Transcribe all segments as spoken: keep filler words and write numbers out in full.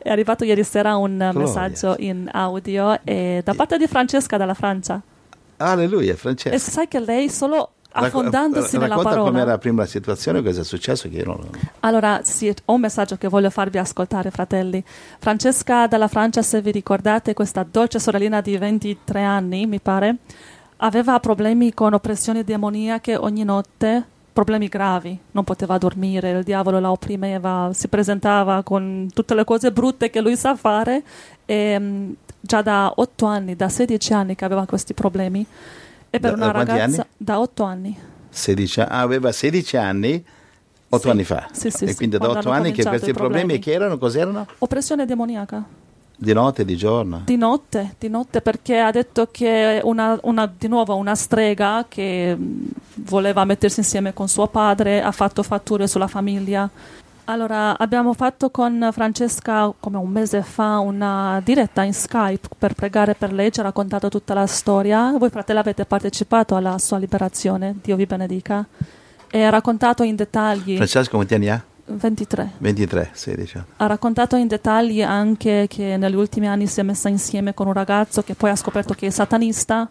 È arrivato ieri sera un Gloria. messaggio in audio e da parte di Francesca dalla Francia. Alleluia, Francesca. E sai che lei solo affondandosi Racco- nella racconta parola. com'era prima la situazione, cosa è successo che io non... Allora, sì, ho un messaggio che voglio farvi ascoltare, fratelli. Francesca dalla Francia, se vi ricordate, questa dolce sorellina di ventitré anni, mi pare, aveva problemi con oppressioni demoniache ogni notte, problemi gravi, non poteva dormire, il diavolo la opprimeva, si presentava con tutte le cose brutte che lui sa fare e mh, già da otto anni, da sedici anni che aveva questi problemi. E per Da- una da quanti ragazza anni? da otto anni. sedici, ah, aveva sedici anni, otto Sì, anni fa. sì, sì, e sì, quindi da quando otto hanno anni che cominciato questi i problemi. problemi che erano, cos'erano? Oppressione demoniaca. Di notte, di giorno? Di notte, di notte, perché ha detto che una, una, di nuovo una strega che mh, voleva mettersi insieme con suo padre, ha fatto fatture sulla famiglia. Allora, abbiamo fatto con Francesca, come un mese fa, una diretta in Skype per pregare per lei, ci ha raccontato tutta la storia. Voi, fratelli, avete partecipato alla sua liberazione, Dio vi benedica. E ha raccontato in dettagli... Francesco, quanti anni ha? ventitré. ventitré, sedici. Ha raccontato in dettagli anche che negli ultimi anni si è messa insieme con un ragazzo che poi ha scoperto che è satanista,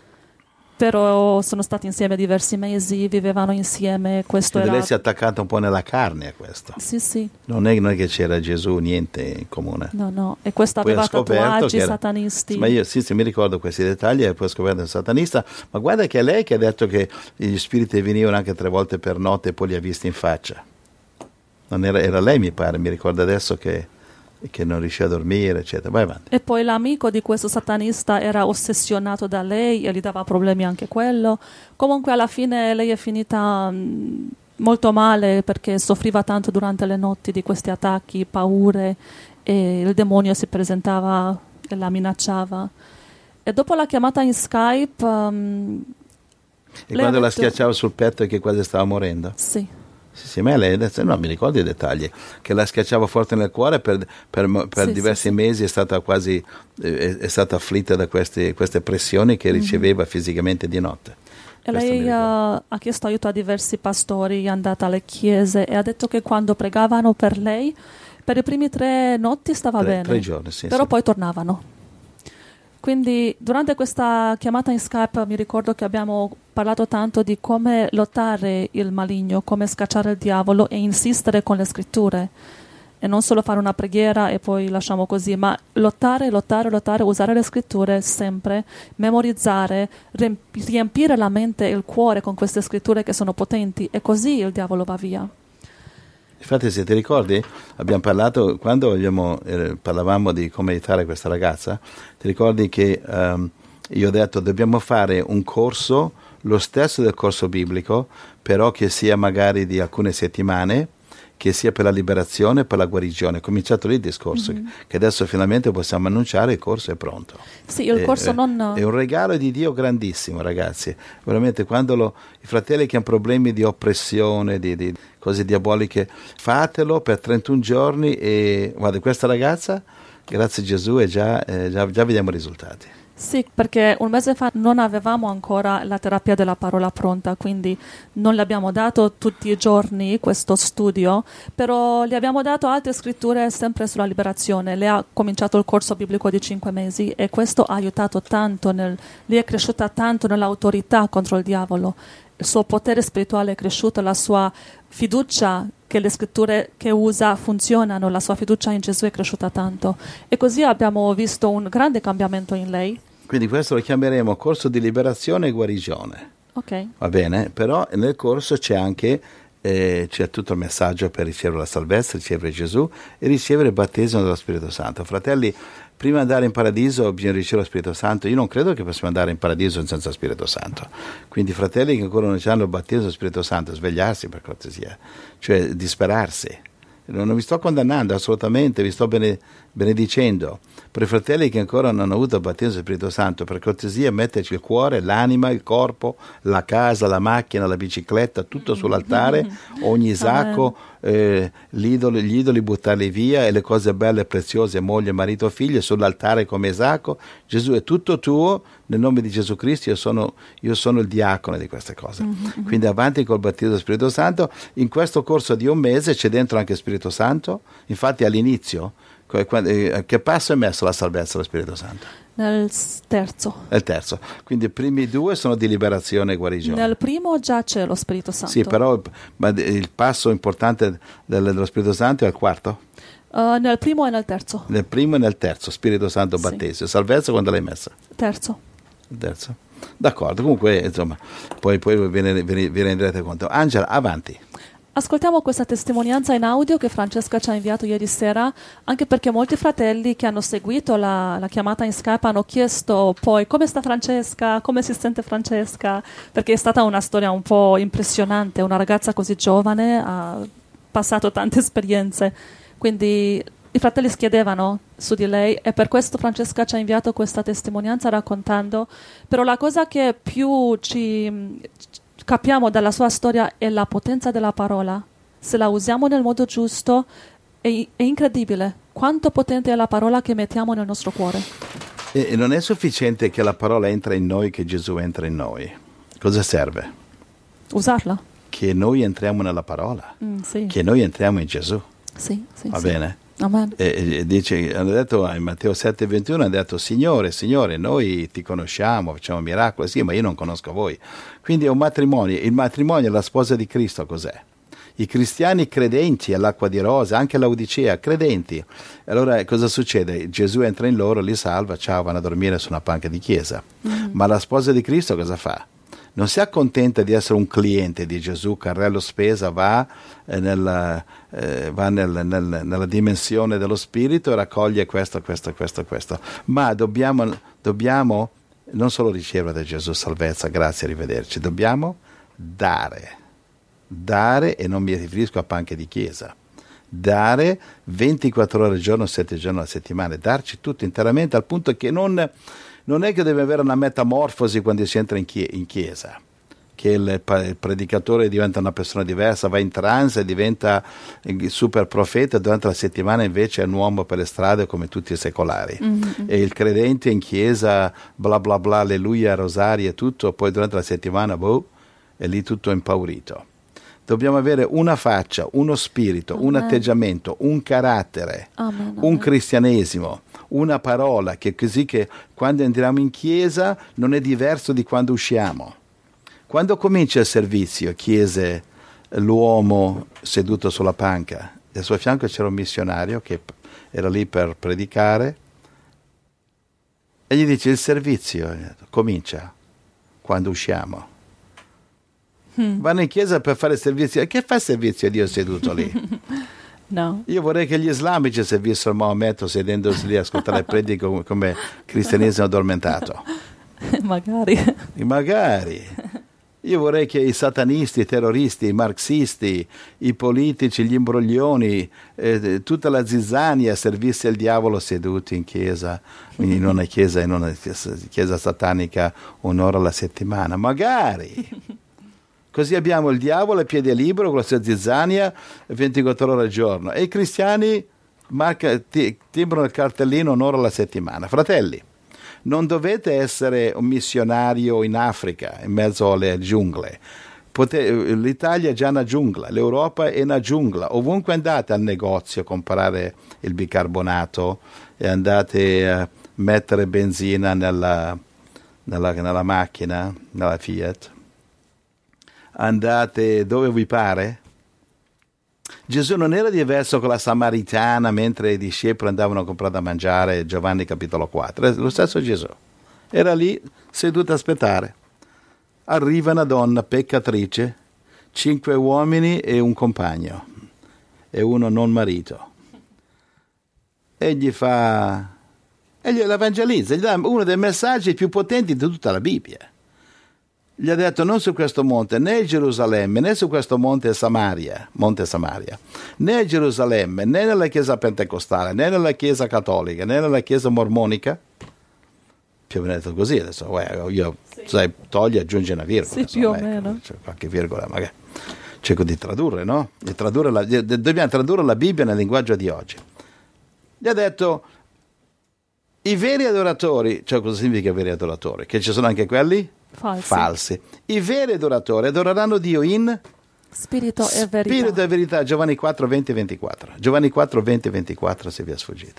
però sono stati insieme diversi mesi, vivevano insieme. Questo Quindi era... lei si è attaccata un po' nella carne a questo. Sì, sì, Non è, non è che c'era Gesù, niente in comune. no, no. E questo Poi ha aveva scoperto tatuaggi che era- satanisti. Ma io sì, sì, mi ricordo questi dettagli e poi ho scoperto un satanista. Ma guarda che è lei che ha detto che gli spiriti venivano anche tre volte per notte e poi li ha visti in faccia. Non era, era lei, mi pare, mi ricordo adesso che, che non riusciva a dormire, eccetera. Vai avanti. E poi l'amico di questo satanista era ossessionato da lei e gli dava problemi anche quello. Comunque alla fine lei è finita mh, molto male perché soffriva tanto durante le notti di questi attacchi, paure, e il demonio si presentava e la minacciava. E dopo la chiamata in Skype... um, E lei ha quando la detto- schiacciava sul petto e che quasi stava morendo? Sì. Sì, sì, ma lei adesso no, mi ricordo i dettagli, che la schiacciava forte nel cuore per, per, per Sì, diversi sì, sì. mesi, è stata quasi eh, è stata afflitta da questi, queste pressioni che riceveva fisicamente di notte. E Questo mi lei ricordo. uh, ha chiesto aiuto a diversi pastori, è andata alle chiese e ha detto che quando pregavano per lei, per i primi tre notti stava Tre- bene, tre giorni, sì, però sì. poi tornavano. Quindi durante questa chiamata in Skype mi ricordo che abbiamo parlato tanto di come lottare il maligno, come scacciare il diavolo e insistere con le scritture. E non solo fare una preghiera e poi lasciamo così, ma lottare, lottare, lottare, usare le scritture sempre, memorizzare, riemp- riempire la mente e il cuore con queste scritture che sono potenti e così il diavolo va via. Infatti, se ti ricordi, abbiamo parlato, quando abbiamo, eh, parlavamo di come aiutare questa ragazza, ti ricordi che ehm, io ho detto dobbiamo fare un corso, lo stesso del corso biblico, però che sia magari di alcune settimane, che sia per la liberazione e per la guarigione. È cominciato lì il discorso, mm-hmm. che adesso finalmente possiamo annunciare il corso è pronto. Sì, il è, corso non... È un regalo di Dio grandissimo, ragazzi. Veramente, quando lo, i fratelli che hanno problemi di oppressione, di, di cose diaboliche, fatelo per trentuno giorni e guarda, questa ragazza, grazie a Gesù, è già, eh, già, già vediamo i risultati. Sì, perché un mese fa non avevamo ancora la terapia della parola pronta, quindi non le abbiamo dato tutti i giorni questo studio, però le abbiamo dato altre scritture sempre sulla liberazione. Lei ha cominciato il corso biblico di cinque mesi e questo ha aiutato tanto, nel, lei è cresciuta tanto nell'autorità contro il diavolo, il suo potere spirituale è cresciuto, la sua fiducia che le scritture che usa funzionano, la sua fiducia in Gesù è cresciuta tanto e così abbiamo visto un grande cambiamento in lei. Quindi questo lo chiameremo corso di liberazione e guarigione. Ok. Va bene? Però nel corso c'è anche eh, c'è tutto il messaggio per ricevere la salvezza, ricevere Gesù e ricevere il battesimo dello Spirito Santo. Fratelli, prima di andare in paradiso bisogna ricevere lo Spirito Santo. Io non credo che possiamo andare in paradiso senza Spirito Santo. Quindi fratelli che ancora non hanno il battesimo dello Spirito Santo, svegliarsi per cortesia, cioè disperarsi. Non vi sto condannando assolutamente, vi sto bene, benedicendo. Per i fratelli che ancora non hanno avuto il battesimo dello Spirito Santo, per cortesia metterci il cuore, l'anima, il corpo, la casa, la macchina, la bicicletta, tutto sull'altare, ogni sacco, eh, l'idolo, gli idoli buttarli via e le cose belle e preziose, moglie, marito, figlie, sull'altare come sacco. Gesù è tutto tuo, nel nome di Gesù Cristo io sono, io sono il diacono di queste cose. Mm-hmm. Quindi avanti col battesimo dello Spirito Santo. In questo corso di un mese c'è dentro anche Spirito Santo, infatti all'inizio Che passo è messo la salvezza dello Spirito Santo? Nel terzo. È il terzo. Quindi i primi due sono di liberazione e guarigione. Nel primo già c'è lo Spirito Santo. Sì, però ma il passo importante dello Spirito Santo è il quarto? Uh, nel primo e nel terzo. Nel primo e nel terzo, Spirito Santo, battesimo. Sì. Salvezza quando l'hai messa? Terzo. Il terzo. D'accordo, comunque insomma, poi, poi vi, ne, vi, vi renderete conto. Angela, avanti. Ascoltiamo questa testimonianza in audio che Francesca ci ha inviato ieri sera, anche perché molti fratelli che hanno seguito la, la chiamata in Skype hanno chiesto poi come sta Francesca, come si sente Francesca, perché è stata una storia un po' impressionante, una ragazza così giovane ha passato tante esperienze, quindi i fratelli si chiedevano su di lei e per questo Francesca ci ha inviato questa testimonianza raccontando, però la cosa che più ci capiamo dalla sua storia è la potenza della parola. Se la usiamo nel modo giusto è, è incredibile quanto potente è la parola che mettiamo nel nostro cuore. E, e non è sufficiente che la parola entra in noi, che Gesù entra in noi. Cosa serve? Usarla. Che noi entriamo nella parola, mm, sì. Che noi entriamo in Gesù. Sì, sì, Va sì. bene? Amen. E, e dice, hanno detto in Matteo sette ventuno, hanno detto Signore, Signore, noi ti conosciamo, facciamo miracoli, sì, ma io non conosco voi. Quindi è un matrimonio, il matrimonio, la sposa di Cristo cos'è? I cristiani credenti all'acqua di rosa, anche l'Odicea, credenti. Allora cosa succede? Gesù entra in loro, li salva, ciao, vanno a dormire su una panca di chiesa. Mm-hmm. Ma la sposa di Cristo cosa fa? Non si accontenta di essere un cliente di Gesù, carrello spesa, va, eh, nella, eh, va nel, nel, nella dimensione dello Spirito e raccoglie questo, questo, questo, questo. Ma dobbiamo, dobbiamo non solo ricevere da Gesù salvezza, grazie, arrivederci, dobbiamo dare. Dare, e non mi riferisco a panche di chiesa, dare ventiquattro ore al giorno, sette giorni alla settimana, darci tutto interamente al punto che non... Non è che deve avere una metamorfosi quando si entra in, chie- in chiesa, che il, il predicatore diventa una persona diversa, va in trance, diventa il super profeta, durante la settimana invece è un uomo per le strade come tutti i secolari. Mm-hmm. E il credente in chiesa, bla bla bla, alleluia, rosari e tutto, poi durante la settimana, boh, è lì tutto impaurito. Dobbiamo avere una faccia, uno spirito, Amen. Un atteggiamento, un carattere, Amen, un Amen. Cristianesimo, una parola che così che quando entriamo in chiesa non è diverso di quando usciamo. Quando comincia il servizio, chiese l'uomo seduto sulla panca, e al suo fianco c'era un missionario che era lì per predicare e gli dice il servizio comincia quando usciamo. Hmm. Vanno in chiesa per fare servizio. E che fa servizio a Dio seduto lì? No. Io vorrei che gli islamici servissero a Maometto sedendosi lì a ascoltare le prediche come, come cristianesimo addormentato. Magari. Magari. Io vorrei che i satanisti, i terroristi, i marxisti, i politici, gli imbroglioni, eh, tutta la zizzania servisse il diavolo seduti in chiesa, in una chiesa, in una chiesa satanica un'ora alla settimana. Magari. Così abbiamo il diavolo a piede libero con la sua zizzania ventiquattro ore al giorno e i cristiani marca, ti, timbrano il cartellino un'ora alla settimana. Fratelli, non dovete essere un missionario in Africa, in mezzo alle giungle. Pote, L'Italia è già una giungla, l'Europa è una giungla. Ovunque andate al negozio a comprare il bicarbonato e andate a mettere benzina nella, nella, nella macchina, nella Fiat, andate dove vi pare. Gesù non era diverso con la Samaritana mentre i discepoli andavano a comprare da mangiare, Giovanni capitolo quattro, lo stesso Gesù era lì seduto a aspettare. Arriva una donna peccatrice, cinque uomini e un compagno e uno non marito, e gli fa e gli evangelizza, gli dà uno dei messaggi più potenti di tutta la Bibbia. Gli ha detto non su questo monte, né in Gerusalemme, né su questo monte Samaria, monte Samaria, né a Gerusalemme, né nella chiesa pentecostale, né nella chiesa cattolica, né nella chiesa mormonica. Più o meno detto così, adesso uè, io sì. Sai, togli, aggiungi una virgola. Sì, insomma, più o ecco, meno. C'è qualche virgola, magari. Cerco di tradurre, no? Di tradurre la, di, dobbiamo tradurre la Bibbia nel linguaggio di oggi. Gli ha detto, i veri adoratori, cioè cosa significa veri adoratori? Che ci sono anche quelli? Falsi. Falsi. I veri adoratori adoreranno Dio in Spirito e verità. Spirito e verità, Giovanni quattro, venti e ventiquattro. Giovanni quattro, venti e ventiquattro se vi è sfuggito.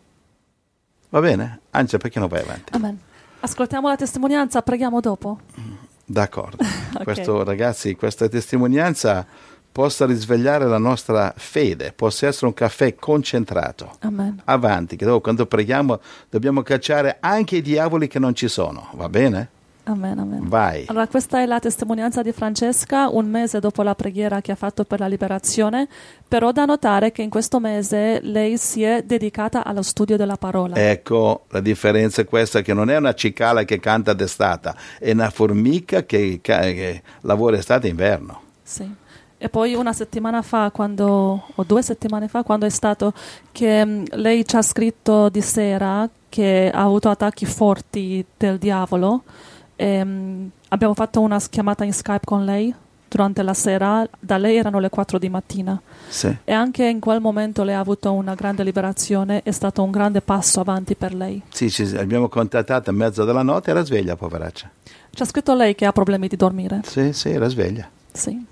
Va bene? Angela, perché non vai avanti? Amen. Ascoltiamo la testimonianza, preghiamo dopo. D'accordo. Okay. Questo, ragazzi, questa testimonianza possa risvegliare la nostra fede, possa essere un caffè concentrato. Amen. Avanti, che dopo quando preghiamo dobbiamo cacciare anche i diavoli che non ci sono, va bene? Amen, amen. Vai. Allora, questa è la testimonianza di Francesca, un mese dopo la preghiera che ha fatto per la liberazione, però da notare che in questo mese lei si è dedicata allo studio della parola. Ecco, la differenza è questa, che non è una cicala che canta d'estate, è una formica che, che lavora estate e inverno. Sì. E poi una settimana fa, quando, o due settimane fa, quando è stato che mh, lei ci ha scritto di sera che ha avuto attacchi forti del diavolo, e, mh, abbiamo fatto una chiamata in Skype con lei durante la sera, da lei erano le quattro di mattina. Sì. E anche in quel momento lei ha avuto una grande liberazione, è stato un grande passo avanti per lei. Sì, ci abbiamo contattato a mezzo della notte, era sveglia, poveraccia. Ci ha scritto lei che ha problemi di dormire. Sì, sì, era sveglia. Sì.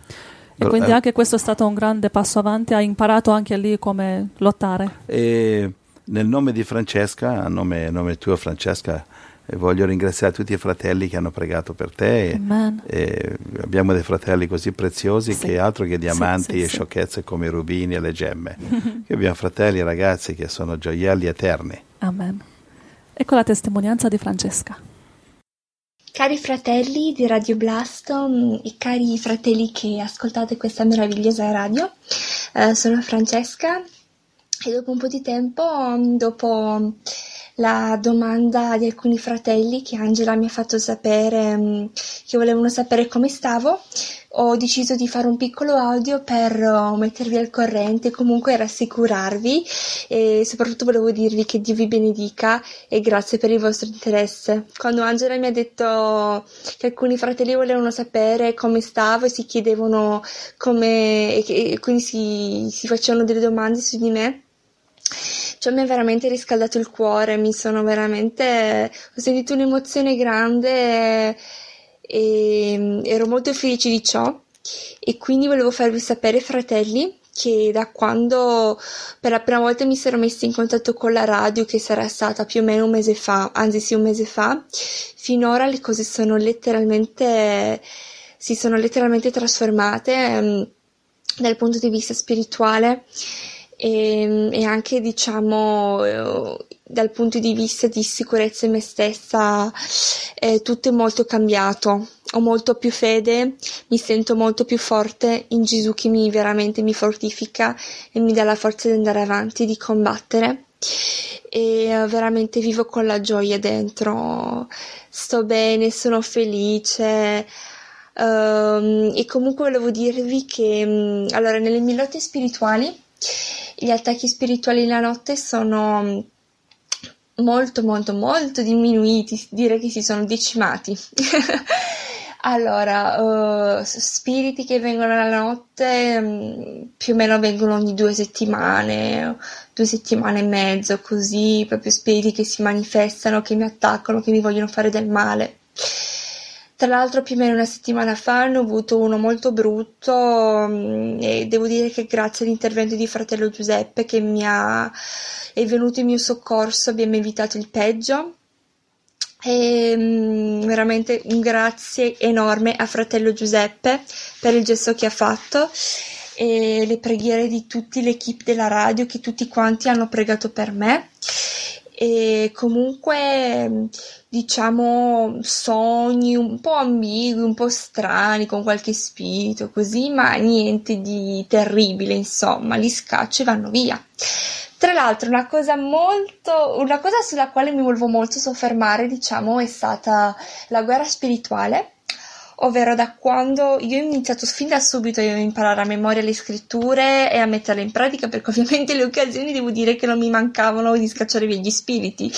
E quindi anche questo è stato un grande passo avanti, ha imparato anche lì come lottare. E nel nome di Francesca, a nome, a nome tuo Francesca, eh, voglio ringraziare tutti i fratelli che hanno pregato per te. Amen. E, e abbiamo dei fratelli così preziosi, Sì. che altro che diamanti Sì, sì, e sì. sciocchezze come i rubini e le gemme. Che abbiamo fratelli e ragazzi che sono gioielli eterni. Amen. Ecco la testimonianza di Francesca. Cari fratelli di Radio Blasto mh, e cari fratelli che ascoltate questa meravigliosa radio, eh, sono Francesca e dopo un po' di tempo, mh, dopo la domanda di alcuni fratelli che Angela mi ha fatto sapere, mh, che volevano sapere come stavo, ho deciso di fare un piccolo audio per uh, mettervi al corrente e comunque rassicurarvi, e soprattutto volevo dirvi che Dio vi benedica e grazie per il vostro interesse. Quando Angela mi ha detto che alcuni fratelli volevano sapere come stavo e si chiedevano come, e, che, e quindi si, si facevano delle domande su di me, cioè mi ha veramente riscaldato il cuore, mi sono veramente, ho sentito un'emozione grande e ero molto felice di ciò, e quindi volevo farvi sapere, fratelli, che da quando per la prima volta mi sono messa in contatto con la radio, che sarà stata più o meno un mese fa, anzi sì un mese fa, finora le cose sono letteralmente si sono letteralmente trasformate ehm, dal punto di vista spirituale e, e anche diciamo eh, dal punto di vista di sicurezza in me stessa, eh, tutto è molto cambiato. Ho molto più fede, mi sento molto più forte in Gesù che mi veramente mi fortifica e mi dà la forza di andare avanti, di combattere, e uh, veramente vivo con la gioia dentro, sto bene, sono felice. Um, e comunque volevo dirvi che um, allora nelle mie lotte spirituali gli attacchi spirituali la notte sono um, molto molto molto diminuiti, direi che si sono decimati. Allora, uh, spiriti che vengono la notte um, più o meno vengono ogni due settimane, due settimane e mezzo, così, proprio spiriti che si manifestano, che mi attaccano, che mi vogliono fare del male. Tra l'altro più o meno una settimana fa ne ho avuto uno molto brutto um, e devo dire che grazie all'intervento di fratello Giuseppe che mi ha è venuto in mio soccorso abbiamo evitato il peggio. E um, veramente un grazie enorme a fratello Giuseppe per il gesto che ha fatto e le preghiere di tutti l'equipe della radio, che tutti quanti hanno pregato per me. E comunque diciamo sogni un po' ambigui, un po' strani con qualche spirito così, ma niente di terribile, insomma, li scaccio e vanno via. Tra l'altro una cosa molto, una cosa sulla quale mi volevo molto soffermare, diciamo, è stata la guerra spirituale, ovvero da quando io ho iniziato fin da subito a imparare a memoria le scritture e a metterle in pratica, perché ovviamente le occasioni devo dire che non mi mancavano di scacciare via gli spiriti,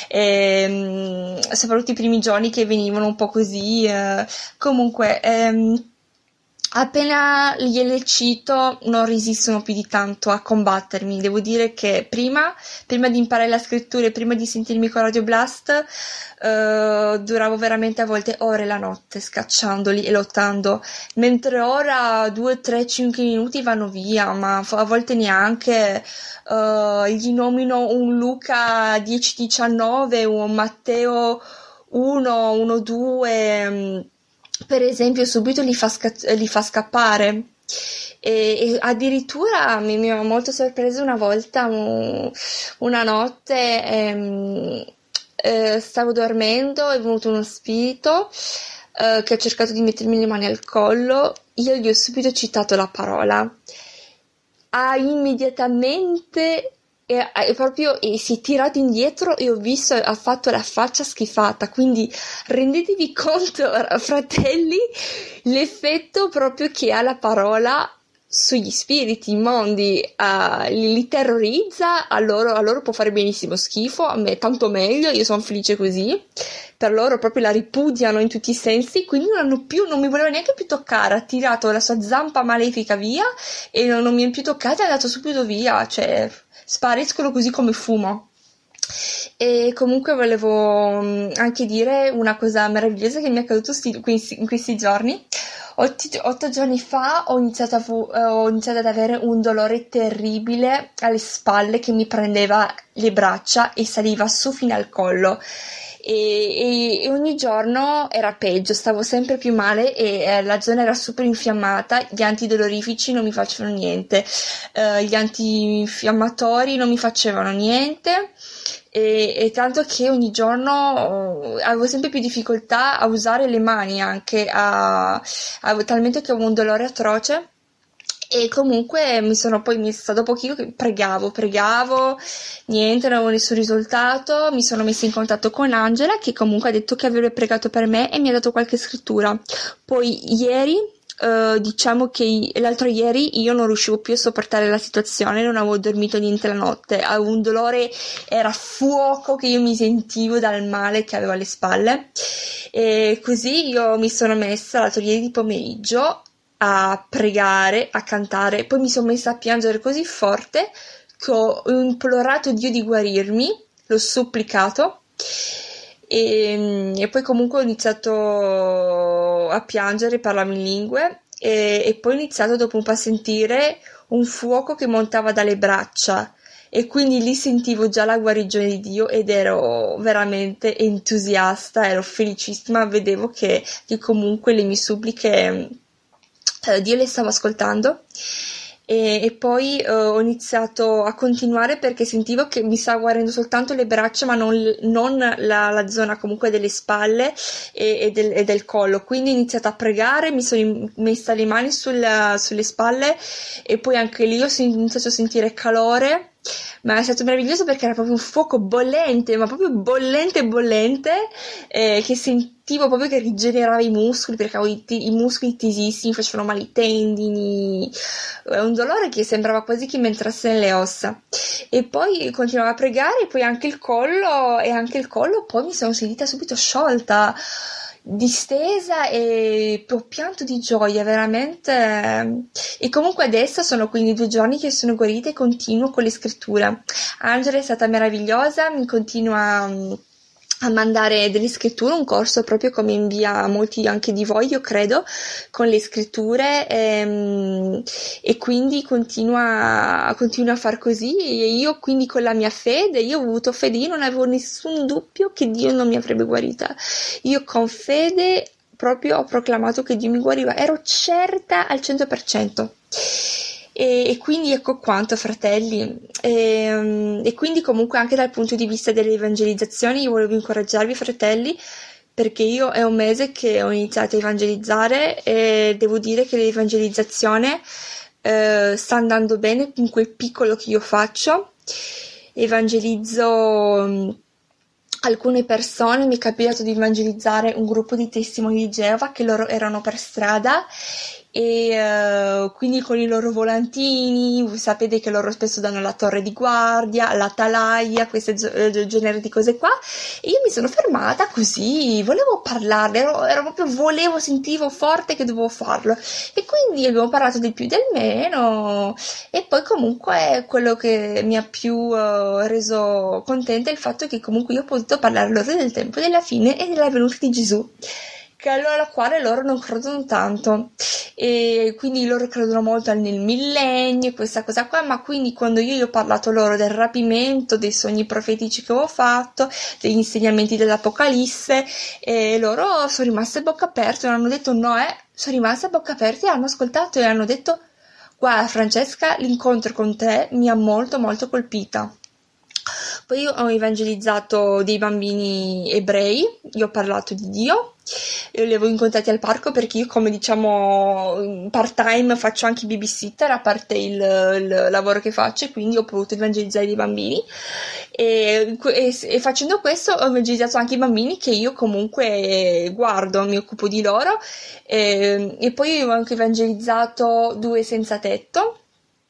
e, soprattutto i primi giorni che venivano un po' così, eh, comunque... Ehm, appena gliele cito non resistono più di tanto a combattermi. Devo dire che prima, prima di imparare la scrittura e prima di sentirmi con Radio Blast, uh, duravo veramente a volte ore la notte scacciandoli e lottando, mentre ora due, tre, cinque minuti vanno via, ma a volte neanche. Uh, gli nomino un Luca dieci diciannove, un Matteo uno, uno, due, per esempio, subito li fa, sca- li fa scappare. E, e addirittura mi, mi ha molto sorpreso una volta, um, una notte, ehm, eh, stavo dormendo, è venuto uno spirito eh, che ha cercato di mettermi le mani al collo. Io gli ho subito citato la parola, ha immediatamente e, e proprio e si è tirato indietro e ho visto, ha fatto la faccia schifata. Quindi rendetevi conto, fratelli, l'effetto proprio che ha la parola sugli spiriti immondi, uh, li, li terrorizza. A loro, a loro può fare benissimo schifo, a me tanto meglio, io sono felice così. Per loro proprio la ripudiano in tutti i sensi, quindi non hanno più, non mi voleva neanche più toccare, ha tirato la sua zampa malefica via e non, non mi è più toccata, è andato subito via, cioè spariscono così come fumo. E comunque volevo anche dire una cosa meravigliosa che mi è accaduto sti, in questi giorni. Otto, otto giorni fa ho iniziato, a, ho iniziato ad avere un dolore terribile alle spalle che mi prendeva le braccia e saliva su fino al collo. E, e, e ogni giorno era peggio, stavo sempre più male e eh, la zona era super infiammata. Gli antidolorifici non mi facevano niente, eh, gli antinfiammatori non mi facevano niente, e, e tanto che ogni giorno oh, avevo sempre più difficoltà a usare le mani, anche a, a, talmente che avevo un dolore atroce. E comunque mi sono poi messa, dopo pochino che pregavo, pregavo, niente, non avevo nessun risultato. Mi sono messa in contatto con Angela, che comunque ha detto che avrebbe pregato per me e mi ha dato qualche scrittura. Poi ieri, eh, diciamo che l'altro ieri io non riuscivo più a sopportare la situazione, non avevo dormito niente la notte, avevo un dolore, era fuoco che io mi sentivo dal male che avevo alle spalle. E così io mi sono messa l'altro ieri di pomeriggio a pregare, a cantare, poi mi sono messa a piangere così forte che ho implorato Dio di guarirmi, l'ho supplicato e, e poi comunque ho iniziato a piangere, parlavo in lingue e, e poi ho iniziato dopo un po' a sentire un fuoco che montava dalle braccia e quindi lì sentivo già la guarigione di Dio ed ero veramente entusiasta, ero felicissima, vedevo che, che comunque le mie suppliche Dio le stavo ascoltando e, e poi uh, ho iniziato a continuare perché sentivo che mi stava guarendo soltanto le braccia ma non, non la, la zona comunque delle spalle e, e, del, e del collo. Quindi ho iniziato a pregare, mi sono messa le mani sulla, sulle spalle e poi anche lì ho iniziato a sentire calore. Ma è stato meraviglioso perché era proprio un fuoco bollente, ma proprio bollente bollente, eh, che sentivo proprio che rigenerava i muscoli, perché avevo i, t- i muscoli tesissimi, facevano male i tendini, è un dolore che sembrava quasi che mi entrasse nelle ossa. E poi continuavo a pregare, e poi anche il collo, e anche il collo, poi mi sono sentita subito sciolta, distesa e ho pianto di gioia veramente. E comunque adesso sono quindi due giorni che sono guarita e continuo con le scritture. Angela è stata meravigliosa, mi continua a mandare delle scritture, un corso proprio come invia molti anche di voi, io credo, con le scritture, ehm, e quindi continua, continua a far così. E io quindi con la mia fede, io ho avuto fede, io non avevo nessun dubbio che Dio non mi avrebbe guarita. Io con fede proprio ho proclamato che Dio mi guariva, ero certa al cento per cento. E, e quindi ecco quanto, fratelli. E, e quindi comunque anche dal punto di vista delle evangelizzazioni io volevo incoraggiarvi, fratelli, perché io è un mese che ho iniziato a evangelizzare e devo dire che l'evangelizzazione eh, sta andando bene in quel piccolo che io faccio. Evangelizzo mh, alcune persone, mi è capitato di evangelizzare un gruppo di testimoni di Geova che loro erano per strada e uh, quindi con i loro volantini, sapete che loro spesso danno la torre di guardia, l'atalaia, questo genere di cose qua, e io mi sono fermata così, volevo parlarne, ero, ero proprio, volevo, sentivo forte che dovevo farlo, e quindi abbiamo parlato del più del meno, e poi comunque quello che mi ha più uh, reso contenta è il fatto che comunque io ho potuto parlare loro del tempo della fine e della venuta di Gesù, che alla quale loro non credono tanto, e quindi loro credono molto nel millennio, questa cosa qua, ma quindi quando io, io ho parlato loro del rapimento, dei sogni profetici che avevo fatto, degli insegnamenti dell'Apocalisse, e loro sono rimaste a bocca aperte, non hanno detto no, eh, sono rimaste a bocca aperte, hanno ascoltato e hanno detto: guarda Francesca, l'incontro con te mi ha molto molto colpita. Poi io ho evangelizzato dei bambini ebrei, io ho parlato di Dio, io li avevo incontrati al parco perché io, come diciamo part time, faccio anche babysitter a parte il, il lavoro che faccio, e quindi ho potuto evangelizzare dei bambini e, e, e facendo questo ho evangelizzato anche i bambini che io comunque guardo, mi occupo di loro, e, e poi ho anche evangelizzato due senza tetto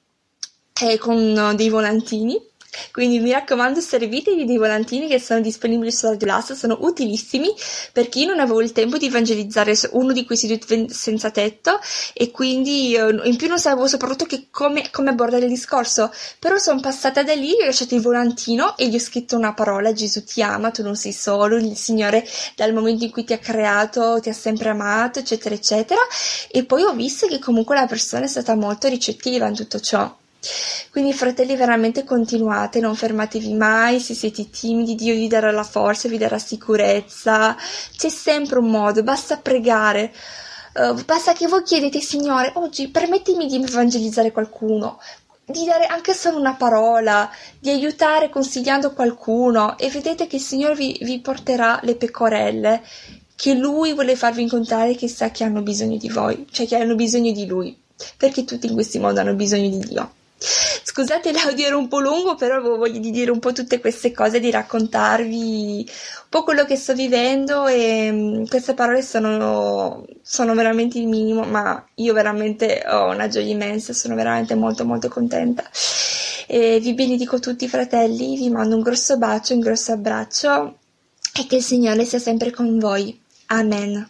e con dei volantini. Quindi mi raccomando, servitevi dei volantini che sono disponibili su Radio Blast, sono utilissimi perché io non avevo il tempo di evangelizzare uno di questi due senza tetto, e quindi in più non sapevo soprattutto che come, come abbordare il discorso, però sono passata da lì, gli ho lasciato il volantino e gli ho scritto una parola: Gesù ti ama, tu non sei solo, il Signore dal momento in cui ti ha creato ti ha sempre amato, eccetera eccetera, e poi ho visto che comunque la persona è stata molto ricettiva in tutto ciò. Quindi fratelli, veramente continuate, non fermatevi mai, se siete timidi Dio vi darà la forza, vi darà sicurezza, c'è sempre un modo, basta pregare, uh, basta che voi chiedete: Signore, oggi permettimi di evangelizzare qualcuno, di dare anche solo una parola, di aiutare consigliando qualcuno, e vedete che il Signore vi, vi porterà le pecorelle che Lui vuole farvi incontrare, che sa che hanno bisogno di voi, cioè che hanno bisogno di Lui, perché tutti in questi modi hanno bisogno di Dio. Scusate, l'audio era un po' lungo, però avevo voglia di dire un po' tutte queste cose, di raccontarvi un po' quello che sto vivendo, e um, queste parole sono, sono veramente il minimo, ma io veramente ho una gioia immensa, sono veramente molto molto contenta. E vi benedico tutti fratelli, vi mando un grosso bacio, un grosso abbraccio, e che il Signore sia sempre con voi. Amen.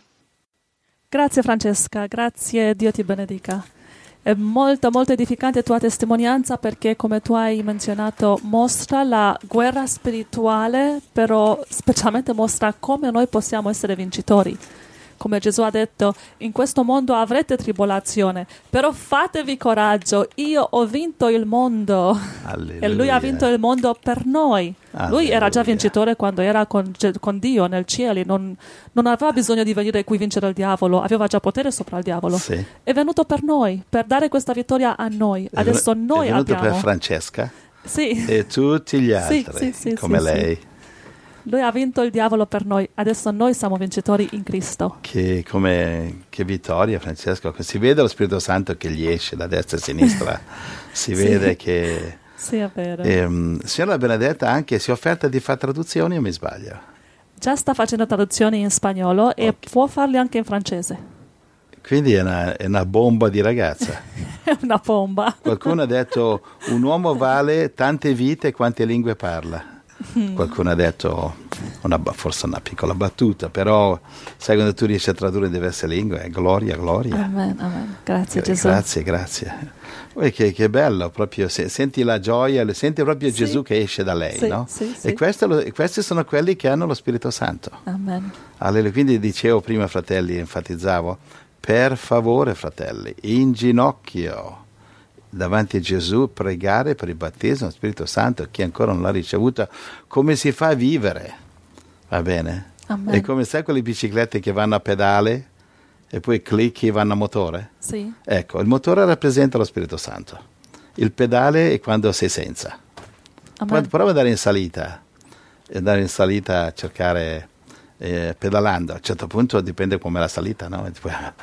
Grazie Francesca, grazie, Dio ti benedica. È molto molto edificante tua testimonianza, perché come tu hai menzionato mostra la guerra spirituale, però specialmente mostra come noi possiamo essere vincitori. Come Gesù ha detto: in questo mondo avrete tribolazione, però fatevi coraggio, io ho vinto il mondo. Alleluia. E Lui ha vinto il mondo per noi. Alleluia. Lui era già vincitore quando era con, con Dio nel cielo, non, non aveva bisogno di venire qui a vincere il diavolo, aveva già potere sopra il diavolo. Sì. È venuto per noi, per dare questa vittoria a noi. È Adesso ven- noi è venuto abbiamo. per Francesca, sì. e tutti gli altri, sì, sì, sì, come sì, lei. Sì. Lui ha vinto il diavolo per noi, adesso noi siamo vincitori in Cristo. Che, come, che vittoria, Francesco! Si vede lo Spirito Santo che gli esce da destra e sinistra, si sì. vede che... Sì, è vero. E, um, signora Benedetta anche si è offerta di fare traduzioni, o mi sbaglio? Già sta facendo traduzioni in spagnolo, okay. E può farle anche in francese. Quindi è una, è una bomba di ragazza. È una bomba. Qualcuno ha detto: un uomo vale tante vite quante lingue parla. Qualcuno ha detto, una, forse una piccola battuta, però sai, quando tu riesci a tradurre in diverse lingue, gloria, gloria. Amen, amen. Grazie Gesù. Grazie, grazie. Poi che, che bello, proprio se, senti la gioia, senti proprio sì. Gesù che esce da lei, sì, no? Sì, sì. E questo, questi sono quelli che hanno lo Spirito Santo. Amen. Alleluia. Quindi dicevo prima, fratelli, enfatizzavo: per favore, fratelli, in ginocchio davanti a Gesù, pregare per il battesimo dello Spirito Santo, chi ancora non l'ha ricevuto, come si fa a vivere, va bene? Amen. È come, sai, quelle biciclette che vanno a pedale e poi clicchi e vanno a motore? Sì. Ecco, il motore rappresenta lo Spirito Santo, il pedale è quando sei senza. Amen. Prova ad andare in salita, andare in salita a cercare, eh, pedalando, a un certo punto dipende come la salita, no?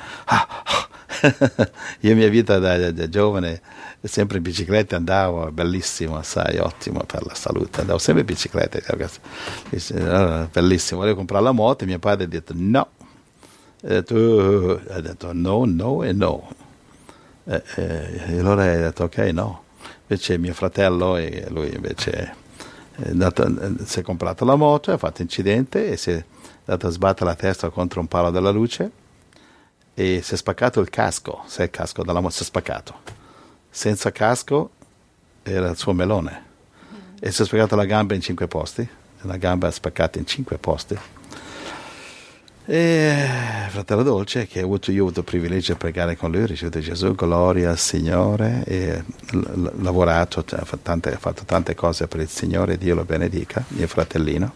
Io mia vita da, da, da giovane sempre in bicicletta andavo, bellissimo, sai, ottimo per la salute, andavo sempre in bicicletta, bellissimo. Volevo comprare la moto e mio padre ha detto no, E tu hai detto no, no e no. E, e, e allora hai detto ok, no. Invece mio fratello, e lui invece è andato, si è comprato la moto, ha fatto incidente e si è dato a sbattere la testa contro un palo della luce e si è spaccato il casco, se il casco della moto si è spaccato. Senza casco era il suo melone. E si è spaccato la gamba in cinque posti, la gamba è spaccata in cinque posti. E fratello Dolce, che ho avuto, io ho avuto il privilegio di pregare con lui, ha ricevuto Gesù, gloria al Signore, e l- lavorato, cioè, ha, fatto tante, ha fatto tante cose per il Signore, Dio lo benedica, mio fratellino.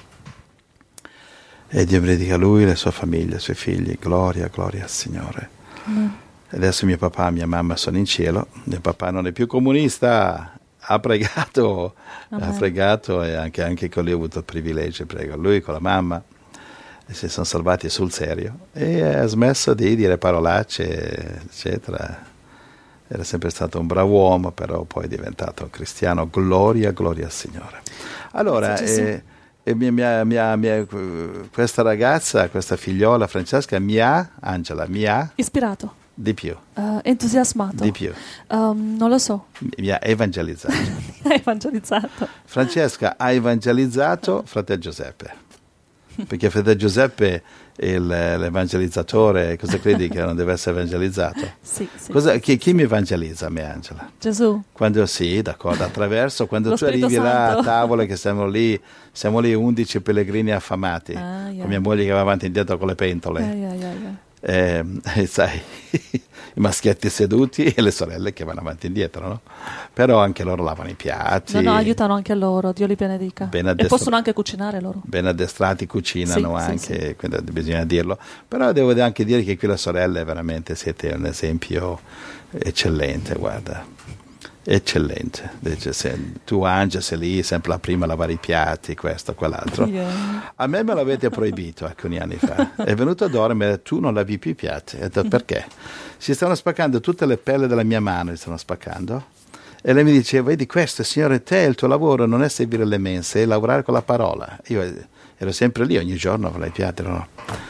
E Dio benedica lui, la sua famiglia, i suoi figli, gloria, gloria al Signore. Mm. Adesso mio papà e mia mamma sono in cielo, mio papà non è più comunista, ha pregato, Amen. ha pregato e anche, anche con lui ho avuto il privilegio, prego lui con la mamma. E si sono salvati sul serio e ha smesso di dire parolacce eccetera. Era sempre stato un bravo uomo, però poi è diventato un cristiano. Gloria, gloria al Signore. Allora eh, e mia, mia, mia, mia, questa ragazza, questa figliola Francesca mi ha, Angela, mi ha ispirato di più, uh, entusiasmato di più, um, non lo so, mi ha evangelizzato. ha evangelizzato. Francesca ha evangelizzato fratello Giuseppe. Perché fratello Giuseppe è il, l'evangelizzatore, cosa credi che non deve essere evangelizzato? Sì, sì, cosa, sì, chi, sì, chi mi evangelizza a me, Angela? Gesù. Quando sì, d'accordo, attraverso, quando Lo tu Spirito arrivi Santo. là a tavola che siamo lì, siamo lì undici pellegrini affamati, ah, yeah. con mia moglie che va avanti e indietro con le pentole. Yeah, yeah, yeah, yeah. Eh, e sai, i maschietti seduti e le sorelle che vanno avanti e indietro, no? Però anche loro lavano i piatti. No, no, aiutano anche loro, Dio li benedica. Ben addestra- e possono anche cucinare loro. Ben addestrati, cucinano sì, anche, sì, sì. quindi bisogna dirlo. Però devo anche dire che qui la sorella veramente siete un esempio eccellente, guarda. Eccellente. Dice, se, tu Angela sei lì sempre la prima a lavare i piatti, questo, quell'altro. Yeah. A me me l'avete proibito alcuni anni fa. È venuto Dora e mi ha detto tu non lavi più i piatti. Ho detto perché? Si stanno spaccando tutte le pelle della mia mano, si stanno spaccando. E lei mi diceva, vedi questo, Signore, te il tuo lavoro non è servire le mense, è lavorare con la parola. Io ero sempre lì ogni giorno a lavare i piatti. No?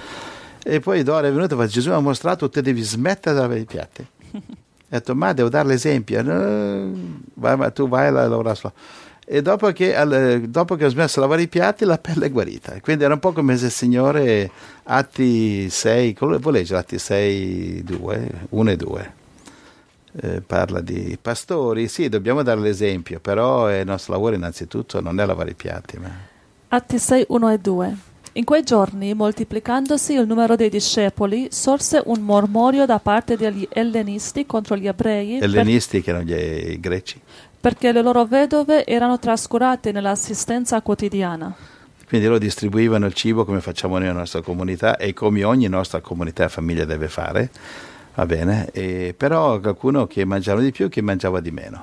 E poi Dora è venuta e fa, Gesù mi ha mostrato, te devi smettere di lavare i piatti. Ho detto, ma devo dare l'esempio. No, vai, ma tu vai a lavorare. E dopo che, al, dopo che ho smesso di lavare i piatti, la pelle è guarita. Quindi era un po' come se il Signore, Atti sei, vuoi leggere Atti sei, due, uno e due. Eh, parla di pastori, sì, dobbiamo dare l'esempio, però il nostro lavoro innanzitutto non è lavare i piatti. Ma... Atti sei, uno e due. In quei giorni, moltiplicandosi il numero dei discepoli, sorse un mormorio da parte degli ellenisti contro gli ebrei. Ellenisti per... che erano gli, i greci. Perché le loro vedove erano trascurate nell'assistenza quotidiana. Quindi loro distribuivano il cibo come facciamo noi nella nostra comunità e come ogni nostra comunità e famiglia deve fare, va bene, e però qualcuno che mangiava di più, che mangiava di meno.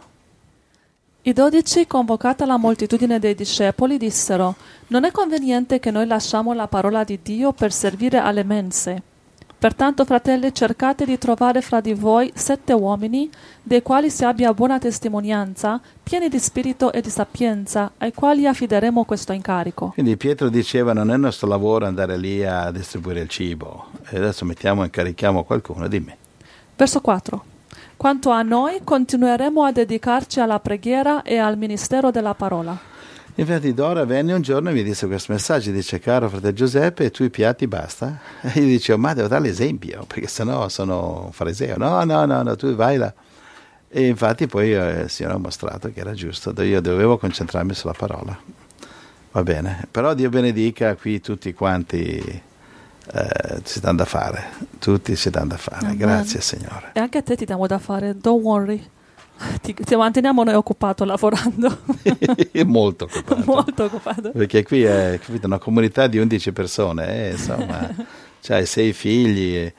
I dodici, convocata la moltitudine dei discepoli, dissero: non è conveniente che noi lasciamo la parola di Dio per servire alle mense. Pertanto, fratelli, cercate di trovare fra di voi sette uomini, dei quali si abbia buona testimonianza, pieni di spirito e di sapienza, ai quali affideremo questo incarico. Quindi Pietro diceva, non è il nostro lavoro andare lì a distribuire il cibo. E adesso mettiamo, incarichiamo qualcuno, dimmi. Verso quattro. Quanto a noi, continueremo a dedicarci alla preghiera e al ministero della parola. Infatti Dora venne un giorno e mi disse questo messaggio, dice, caro fratello Giuseppe, tu i piatti basta? E io dicevo, ma devo dare l'esempio, perché sennò sono un fariseo. No, no, no, no, tu vai là. E infatti poi eh, il Signore ha mostrato che era giusto, io dovevo concentrarmi sulla parola. Va bene, però Dio benedica qui tutti quanti... Uh, si danno da fare, tutti si danno da fare. Amen. Grazie Signore. E anche a te ti diamo da fare, don't worry, ti, ti manteniamo noi occupato lavorando. Molto occupato. Molto occupato. Perché qui è capito, una comunità di undici persone, eh, insomma, c'hai sei figli e,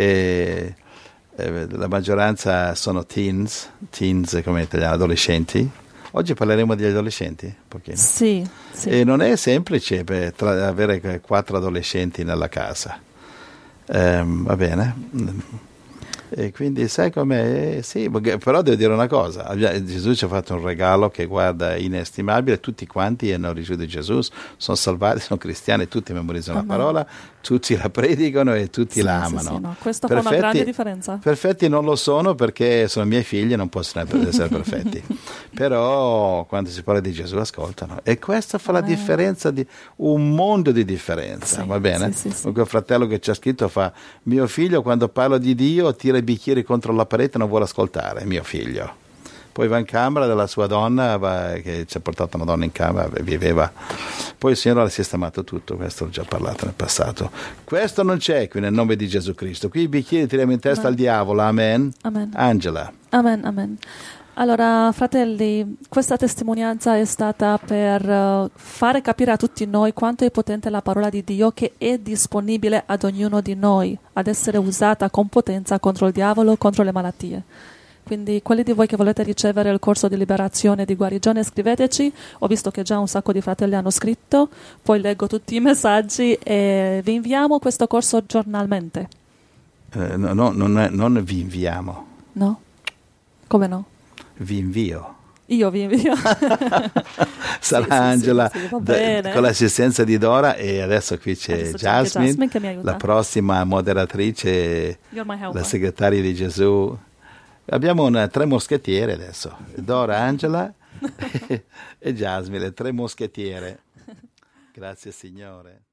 e, e la maggioranza sono teens, teens come in italiano, adolescenti. Oggi parleremo degli adolescenti, un pochino. Sì, sì. E non è semplice per tra, avere quattro adolescenti nella casa. Eh, va bene. E quindi sai com'è? Eh, sì, però devo dire una cosa, Gesù ci ha fatto un regalo che guarda inestimabile, tutti quanti hanno ricevuto Gesù, sono salvati, sono cristiani, tutti memorizzano Amen. la parola, tutti la predicano e tutti Sì, la sì, amano. sì, no. Questo Perfetti, fa una grande differenza. Perfetti non lo sono perché sono miei figli e non possono essere perfetti, però quando si parla di Gesù ascoltano e questo fa la Amen. differenza, di un mondo di differenza, Sì, va bene? sì, sì, sì. Quel fratello che ci ha scritto fa: mio figlio quando parlo di Dio tira i bicchieri contro la parete e non vuole ascoltare, mio figlio. Poi va in camera della sua donna, va, che ci ha portato una donna in camera, viveva. Poi il Signore ha sistemato tutto, questo l'ho già parlato nel passato. Questo non c'è qui nel nome di Gesù Cristo. Qui i bicchieri tiriamo in testa Amen. al diavolo, amen. Amen. Angela. Amen, amen. Allora, fratelli, questa testimonianza è stata per uh, fare capire a tutti noi quanto è potente la parola di Dio, che è disponibile ad ognuno di noi, ad essere usata con potenza contro il diavolo, contro le malattie. Quindi quelli di voi che volete ricevere il corso di liberazione e di guarigione, scriveteci. Ho visto che già un sacco di fratelli hanno scritto, poi leggo tutti i messaggi e vi inviamo questo corso giornalmente. Eh, no, no, non, è, non vi inviamo. No? Come no? Vi invio. Io vi invio. Sarà sì, sì, Angela sì, sì, va da, bene. con l'assistenza di Dora e adesso qui c'è Adesso c'è Jasmine, Jasmine che mi aiuta. la prossima moderatrice, You're my helper. la segretaria di Gesù. Abbiamo una, tre moschettiere adesso, Dora, Angela e Jasmine, le tre moschettiere. Grazie Signore.